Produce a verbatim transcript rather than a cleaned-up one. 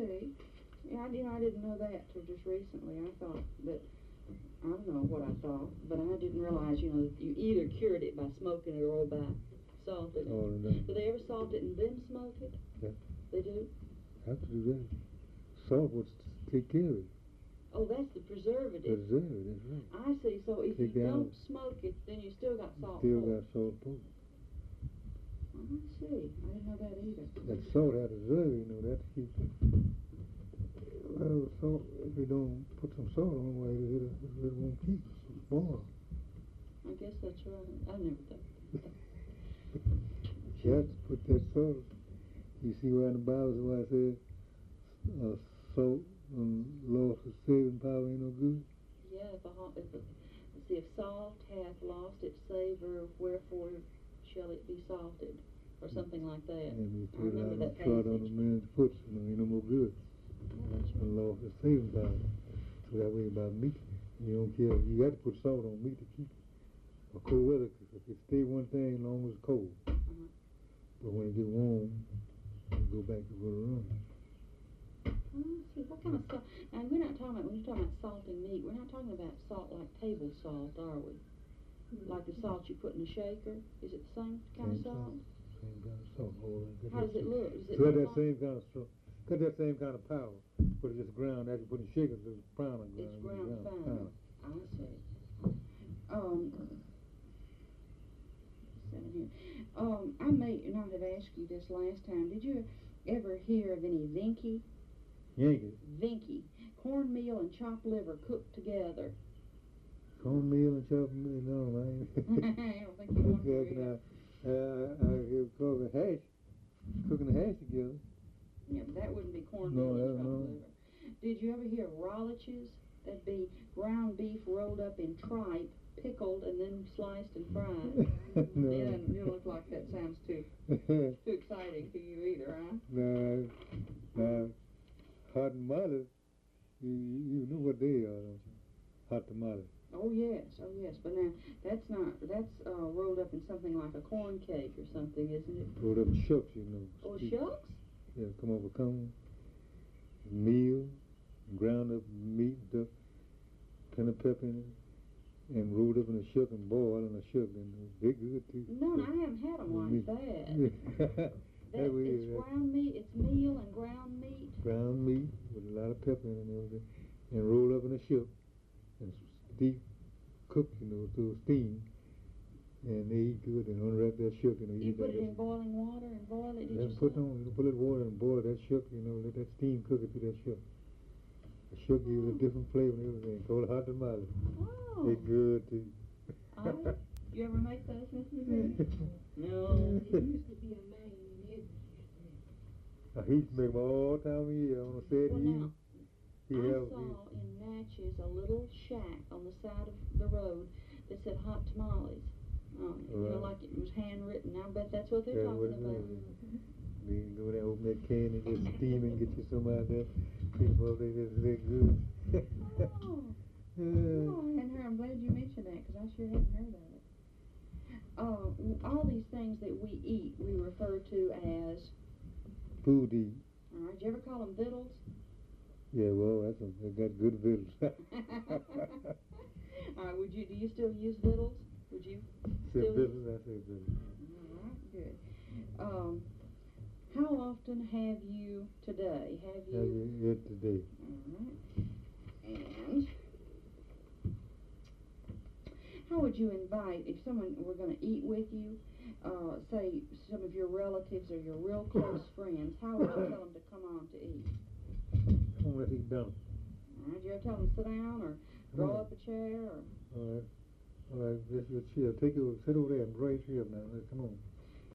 see. Yeah, I, you know, I didn't know that till just recently. I thought that, I don't know what I thought, but I didn't realize, you know, that you either cured it by smoking it or by salting it. Oh, no. Do they ever salt it and then smoke it? Yeah. They do? Have to do that. Salt would take care of it. Oh, that's the preservative. Preserve it, that's right. I see. So if Take you down- don't smoke it, then you still got salt Still pork. got salt pork. Oh, I see. I didn't know that either. That salt had reserve, you know, that keeps it. Well, salt, if you don't put some salt on, well, it, it, it won't keep. It's spoiled. I guess that's right. I never thought that. You have to put that salt. You see where in the Bible where it says, uh, salt and loss of saving power ain't no good? Yeah, if a, ho- if a, let's see, if salt hath lost its savor, wherefore shall it be salted? Or something like that. And you I put it remember out and that trod on passage. a man's foot, you know, ain't no more good. Yeah, that's And right. loss of saving power. So that way about meat, you don't care. You got to put salt on meat to keep it. Or cold weather, because if it stay one thing as long as it's cold. Uh-huh. But when it get warm, you go back to where it runs. Oh, let's see, what kind of salt? Now, we're not talking about, when you're talking about salting meat, we're not talking about salt like table salt, are we? Like the salt you put in a shaker? Is it the same kind Same of salt? Same kind of salt. Oh, How does it look? Is it Got look that like- same kind of salt. Got that same kind of power. But it's just ground after you put in shakers, it's brown on ground. It's ground fine. pound. I see. Um, seven here. Um, I may not have asked you this last time. Did you ever hear of any Vinky? Yankee. Vinky. Cornmeal and chopped liver cooked together. Cornmeal and chopped meat, no, man. I don't think you want to Yeah, hear I, uh, I hear it called a hash. Cooking the hash together. Yeah, but that wouldn't be cornmeal No, and that- chopped no. liver. Did you ever hear of rolliches? That'd be ground beef rolled up in tripe, pickled, and then sliced and fried. No. Yeah, you don't look like that sounds too too exciting to you either, huh? No, no. Hot tamales, you, you you know what they are, don't you? Hot tamales. Oh yes, oh yes. But now that's not that's uh, rolled up in something like a corn cake or something, isn't it? Rolled up in shucks, you know. Oh Steep. shucks? Yeah, come over, come. Meal, ground up meat, duck, pen of pepper in it, and rolled up in a shuck and boiled in a shuck, and they're good too. No, no, I haven't had them like Meat. that. That, That way, it's uh, ground meat. It's meal and ground meat. ground meat with a lot of pepper in it and everything, and rolled up in a shuck, and deep cooked, you know, through steam, and they eat good and unwrap that shuck, you know. You eat put that it in boiling water and boil it. Did Then you put say? on, you put it in water and boil that shuck, you know, let that steam cook it through that shuck. The shuck gives a different flavor and everything. Called hot tamales. Oh. They're good too. I, you ever make those, Missus McGee? No. It used to be a man in Edwards used to make it. I used to make them all time of year on a Saturday Well, evening. now, He I have, saw in Natchez a little shack on the side of the road that said hot tamales on it. You know, Right. like it was handwritten. I bet that's what they're That's what talking it about. is. You can go there, open that can and just steam and get you some out there. People, they just, they're good. Oh. Yeah. Oh, I hadn't heard. I'm glad you mentioned that because I sure hadn't heard of it. Uh, w- all these things that we eat, we refer to as. Food to eat. All right. Did you ever call them victuals? Yeah, well, that's a, they got good vittles. All right. Would you? Do you still use victuals? Would you? Say Still- vittles, I say vittles. All right. Good. Um, how often have you today? Have you? Have you yet today? All right. And how would you invite, if someone were going to eat with you, uh, say some of your relatives or your real close friends, how would you tell them to come on to eat? Come on, let's eat down. All right, you ever tell them to sit down or draw No. up a chair? Or All right. All right, this is your chair. Take it, sit over there and right here now. Let's- Come on.